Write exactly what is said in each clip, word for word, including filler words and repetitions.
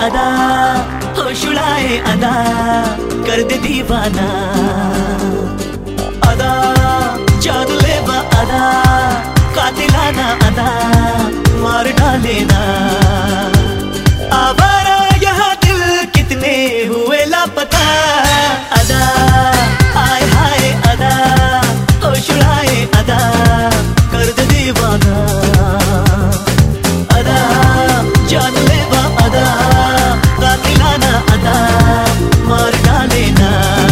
अदा, होश उड़ाए अदा, कर दे दीवाना। अदा जादू लेवा अदा, कातिलाना अदा, मार डालेना। आवारा यहाँ दिल कितने हुए लापता। अदा आए हाय अदा, होश उड़ाए अदा, कर दे दीवाना। अदा जान लेवा अदा, कातिलाना अदा, मार डालेना।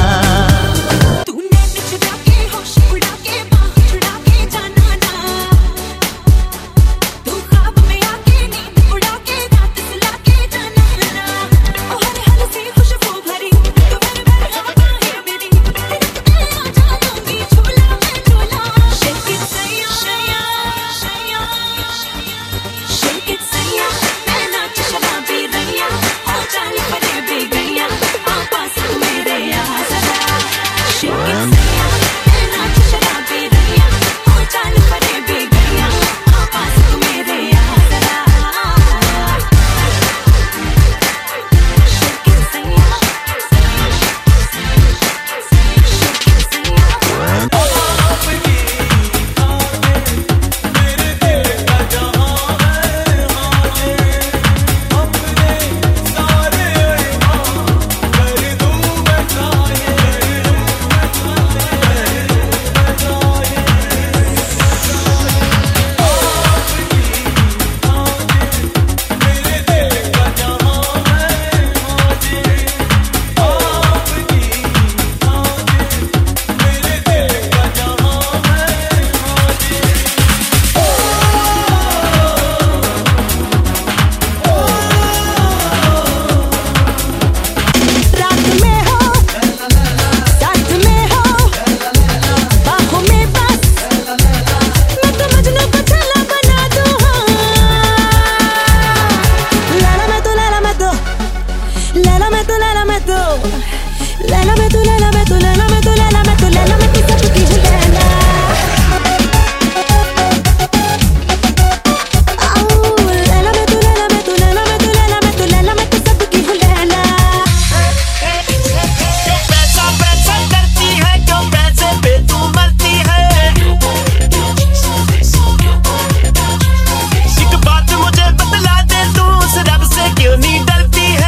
Lala me tu, lala me tu, lala me tu, lala me tu, lala me tu, lala me tu, lala me tu सबकी लैला। लैला में तू, लैला में तू, लैला में तू, लैला में तू, लैला में तू सबकी लैला। पैसा पैसा करती है, क्यों पैसे पे तू मरती है। एक बात मुझे बतला दे, तू उस रब से क्यों नहीं डरती है।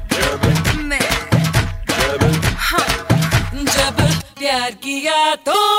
प्यार किया तो